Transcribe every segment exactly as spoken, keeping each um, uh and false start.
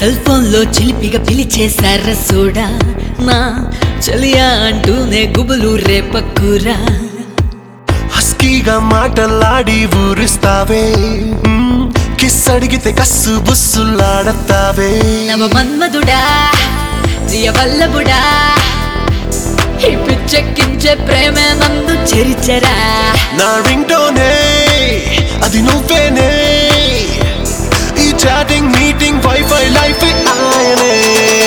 Cell phone లో చిలిపిగా పిలిచేశారా soda నా చలియా అంటూనే గుబులు రేపక్కురా హస్కీగా మాటలాడి ఊరిస్తావే కిస్ అడిగితే కస్సు బుస్సులాడతావే నవ మన్మధుడా ప్రియ వల్లభుడా ఈ పిచ్చెక్కించే ప్రేమే నందు చెరిచరా నా రింగ్టోనే అది నువ్వేనే ఈ చాటింగ్ మీటింగ్ వైఫై లైఫ్ ఆయనే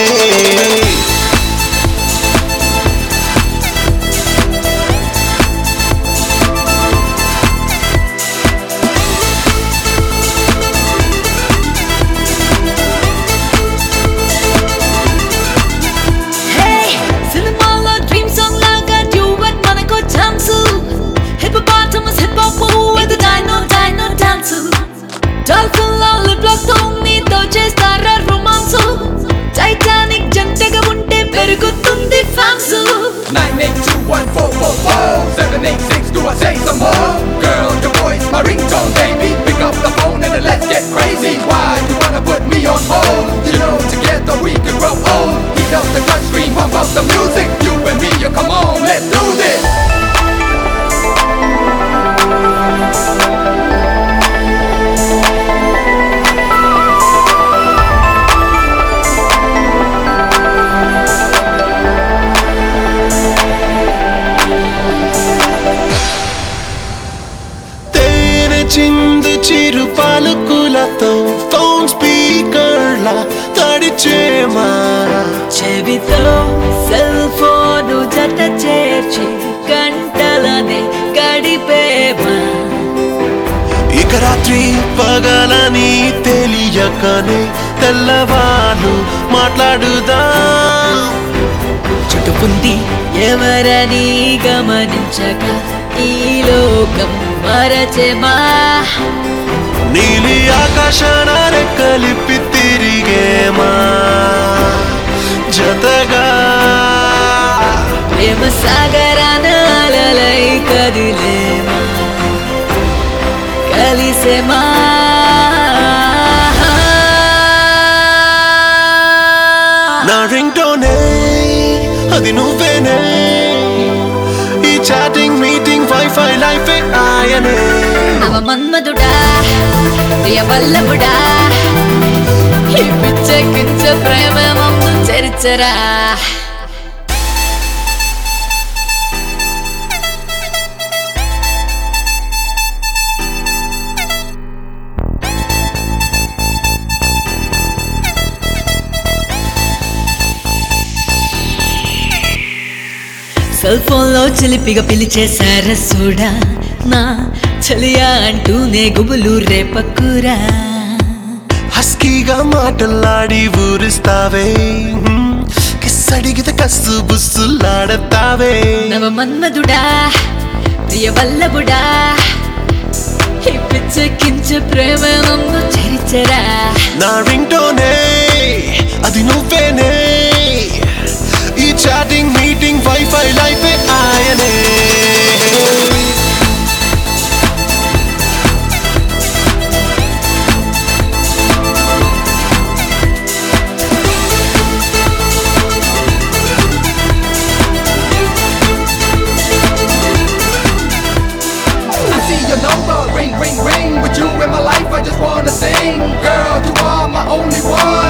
nine eight two one four four four seven eight six do I say some more? Girl, your voice, my ringtone, baby. Pick up the phone and then let's get crazy. Why you wanna put me on hold? You know together we can grow old. Heat up the touchscreen, pump up the music. You and me, you come on, let's do this. చిందు చిరు పలుకులతో phone స్పీకర్లా తడిచేమా చెవితో cell phone జత చేర్చి గంటలనే గడిపేమా ఇక రాత్రి పగలని తెలియకనే తెల్లవాళ్ళు మాట్లాడుదా చుట్టుకుంది ఎవరని గమనించక ఈ లోకం మరచెమా నీలి ఆకాశాన రెక్కలిప్పి తిరిగేమా జతగా ప్రేమ సాగరాన అలలై కదిలేమా కలిసేమా నా రింగ్టోనే అది నువ్వేనే ఈ చాటింగ్ మీటింగ్ వైఫై లైఫ్ ఆయనే నవ మన్మధుడా ప్రియ వల్లభుడా ఈ పిచ్చెక్కించే ప్రేమ మమ్ము చరిచరా సెల్ ఫోన్ లో చిలిపిగా పిలిచేశారా సోడా నా చలియా అంటూనే గుబులు రేపక్కురా హస్కీగా మాటలాడి ఊరిస్తావే కిస్ అడిగితే కస్సు బుస్సులాడతావే నవ మన్మధుడా ప్రియ వల్లభుడా ఈ పిచ్చెక్కించే ప్రేమ నన్ను చరిచరా నా రింగ్టోనే అది నువ్వేనే ఈ చాటింగ్ మీటింగ్ వైఫై లైఫ్ ఆయనే I see your number, ring, ring, ring. With you in my life, I just wanna sing. Girl, you are my only one.